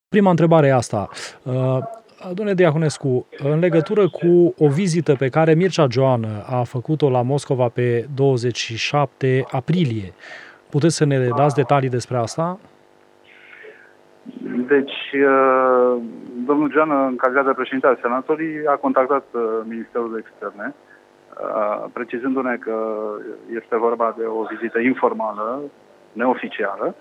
Prima întrebare e asta. Domnule Diaconescu, în legătură cu o vizită pe care Mircea Joană a făcut-o la Moscova pe 27 aprilie, puteți să ne dați detalii despre asta? Deci, domnul Joană, în calitate de președinte al Senatului, a contactat Ministerul de Externe, precizându-ne că este vorba de o vizită informală, neoficială,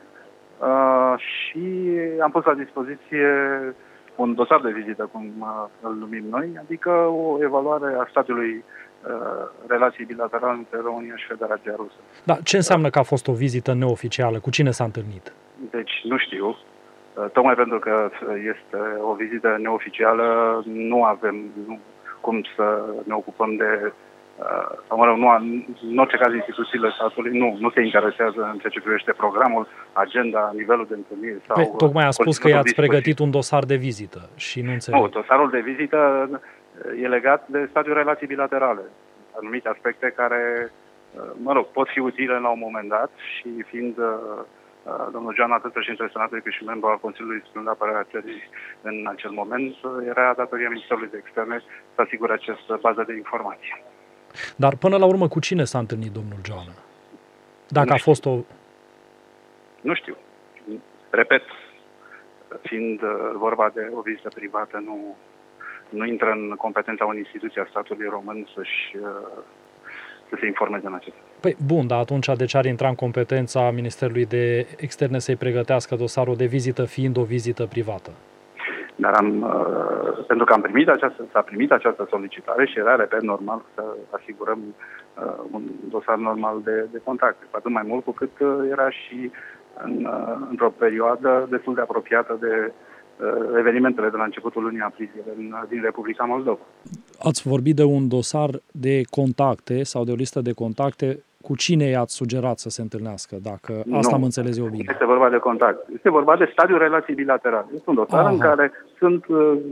și am pus la dispoziție un dosar de vizită, cum îl numim noi, adică o evaluare a statului relații bilaterale între România și Federația Rusă. Dar ce înseamnă că a fost o vizită neoficială? Cu cine s-a întâlnit? Deci nu știu. Tocmai pentru că este o vizită neoficială, nu avem cum să ne ocupăm de... sau mă rog, în orice caz instituțiile statului nu se interesează în ceea ce privește programul, agenda, nivelul de întâlniri sau... Tocmai a spus că i-ați pregătit un dosar de vizită și nu înțeleg. Nu, dosarul de vizită e legat de stadiul relații bilaterale. Anumite aspecte care, mă rog, pot fi utile la un moment dat și fiind domnul Joană, atât președintele Senatului cât și membru al Consiliului Suprem de Apărare a Țării în acel moment, era datoria Ministerului de Externe să asigure această bază de informații. Dar până la urmă cu cine s-a întâlnit domnul Joană? Dacă a fost o... Nu știu. Repet, fiind vorba de o vizită privată, nu intră în competența unei instituții a statului român să se informeze în acest. Păi bun, dar atunci de ce ar intra în competența Ministerului de Externe să-i pregătească dosarul de vizită fiind o vizită privată? Dar pentru că s-a primit această solicitare și era, repet, normal să asigurăm un dosar normal de contacte. Cu atât mai mult cu cât era și într-o perioadă destul de apropiată de evenimentele de la începutul lunii aprilie din Republica Moldova. Ați vorbit de un dosar de contacte sau de o listă de contacte. Cu cine i-ați sugerat să se întâlnească, dacă asta am înțeles eu bine? Nu este vorba de contact. Este vorba de stadiul relații bilaterale. Este un dosar în care sunt,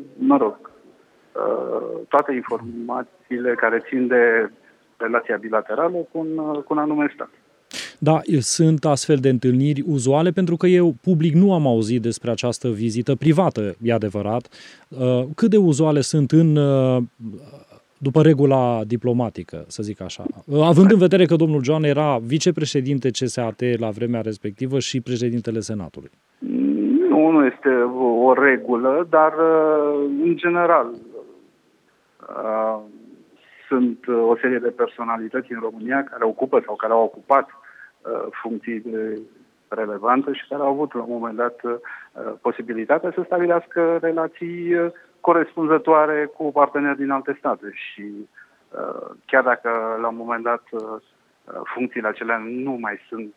toate informațiile care țin de relația bilaterală cu un anume stat. Da, sunt astfel de întâlniri uzuale, pentru că eu public nu am auzit despre această vizită privată, e adevărat. Cât de uzuale sunt după regula diplomatică, să zic așa, având în vedere că domnul Joană era vicepreședinte CSAT la vremea respectivă și președintele Senatului? Nu este o regulă, dar în general sunt o serie de personalități în România care ocupă sau care au ocupat funcții relevante și care au avut la un moment dat posibilitatea să stabilească relații corespunzătoare cu parteneri din alte state și chiar dacă la un moment dat funcțiile acelea nu mai sunt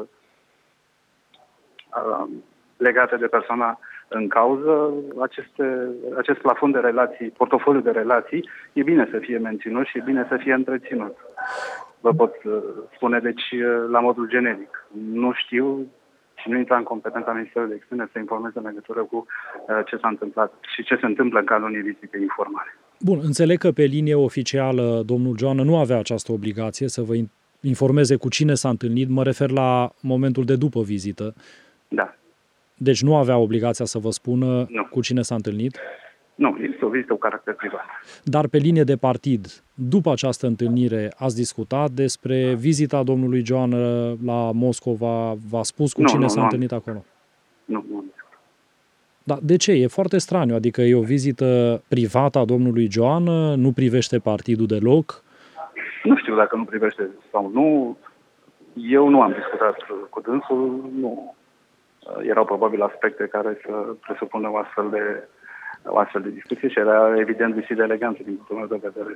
legate de persoana în cauză, acest plafon de relații, portofoliu de relații, e bine să fie menținut și e bine să fie întreținut. Vă pot spune, deci, la modul generic. Nu știu și nu intra în competența Ministerului de Externe să informeze în legătură cu ce s-a întâmplat și ce se întâmplă în cadrul unei vizite informale. Bun, înțeleg că pe linie oficială domnul Joană nu avea această obligație să vă informeze cu cine s-a întâlnit. Mă refer la momentul de după vizită. Da. Deci nu avea obligația să vă spună cu cine s-a întâlnit? Nu, este o vizită cu caracter privat. Dar pe linie de partid, după această întâlnire, ați discutat despre vizita domnului Joană la Moscova? V-a spus cu cine s-a întâlnit acolo? Nu. Dar de ce? E foarte straniu. Adică e o vizită privată a domnului Joană, nu privește partidul deloc? Nu știu dacă nu privește sau nu. Eu nu am discutat cu dânsul, nu. Erau probabil aspecte care să presupună o astfel de discuție și era evident lipsit de eleganță din punctul meu de vedere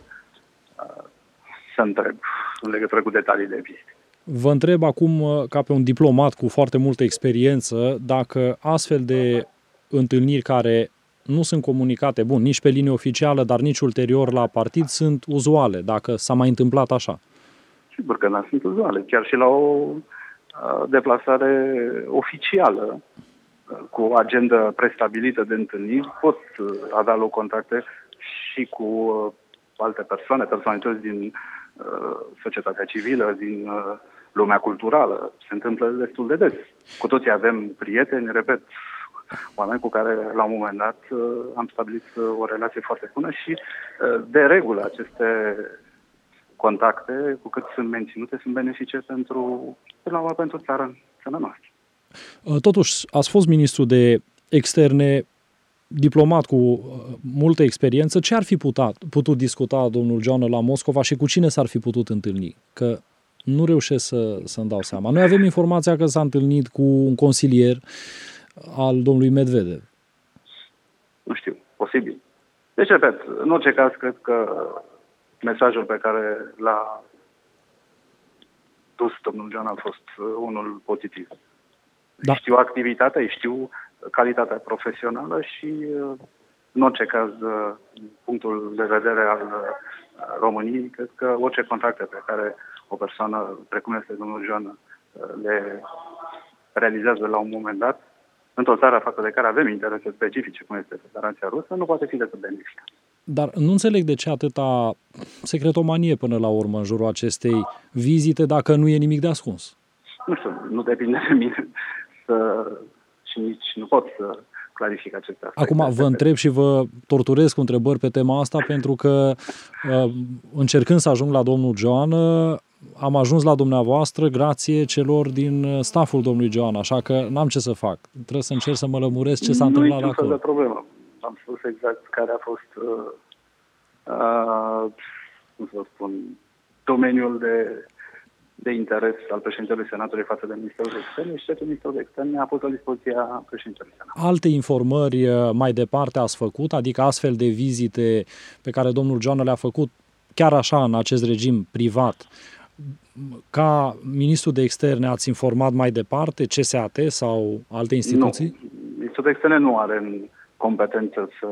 să întreb în legătură cu detalii de vizite. Vă întreb acum, ca pe un diplomat cu foarte multă experiență, dacă astfel de întâlniri care nu sunt comunicate, bun, nici pe linie oficială, dar nici ulterior la partid, sunt uzuale, dacă s-a mai întâmplat așa. Sigur că nu sunt uzuale, chiar și la o deplasare oficială cu agenda prestabilită de întâlniri pot avea loc contacte și cu alte personalități din societatea civilă, din lumea culturală. Se întâmplă destul de des. Cu toții avem prieteni, repet, oameni cu care la un moment dat am stabilit o relație foarte bună și de regulă aceste contacte, cu cât sunt menținute, sunt benefice pentru țara noastră. Totuși, ați fost ministru de externe, diplomat cu multă experiență. Ce ar fi putut discuta domnul Geană la Moscova și cu cine s-ar fi putut întâlni? Că nu reușesc să-mi dau seama. Noi avem informația că s-a întâlnit cu un consilier al domnului Medvedev. Nu știu, posibil. Deci, repet, în orice caz, cred că mesajul pe care l-a dus domnul Geană a fost unul pozitiv. Da. Știu activitatea, știu calitatea profesională și, în orice caz, punctul de vedere al României, cred că orice contacte pe care o persoană, precum este domnul Geană, le realizează la un moment dat, într-o țară față de care avem interese specifice, cum este Federația Rusă, nu poate fi decât benefică. Dar nu înțeleg de ce atâta secretomanie până la urmă în jurul acestei vizite, dacă nu e nimic de ascuns. Nu știu, nu depinde de mine și nici nu pot să clarific aceste aspecte. Acum vă întreb și vă torturez cu întrebări pe tema asta, pentru că încercând să ajung la domnul Geană, am ajuns la dumneavoastră grație celor din staful domnului Geană, așa că n-am ce să fac. Trebuie să încerc să mă lămuresc ce s-a întâmplat acolo. Nu e de problemă. Am spus exact care a fost, cum să spun, domeniul de interes al președintelui Senatului față de Ministerul de Externe și șeful Ministerul de Externe a pus la dispoziția președintelui Senatului. Alte informări mai departe ați făcut, adică astfel de vizite pe care domnul Geană le-a făcut chiar așa în acest regim privat, ca ministru de externe ați informat mai departe CSAT sau alte instituții? Nu. Ministrul de externe nu are în competență să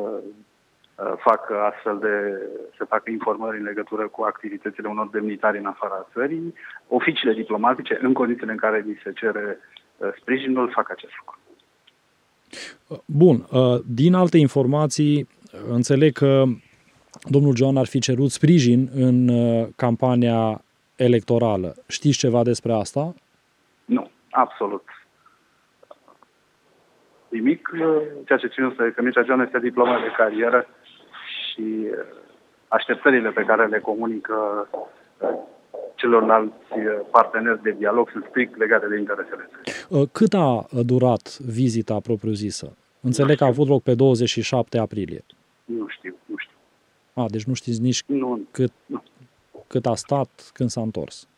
facă informări în legătură cu activitățile unor demnitari în afara țării. Oficiile diplomatice, în condițiile în care li se cere sprijinul, fac acest lucru. Bun. Din alte informații, înțeleg că domnul Geană ar fi cerut sprijin în campania electorală. Știți ceva despre asta? Nu, absolut nimic. Ceea ce țin este că Mircea Geană este diplomat de carieră și așteptările pe care le comunică celorlalți parteneri de dialog sunt strict legate de interesele țării. Cât a durat vizita propriu-zisă? Înțeleg că a avut loc pe 27 aprilie. Nu știu. Deci nu știți nici cât a stat, când s-a întors.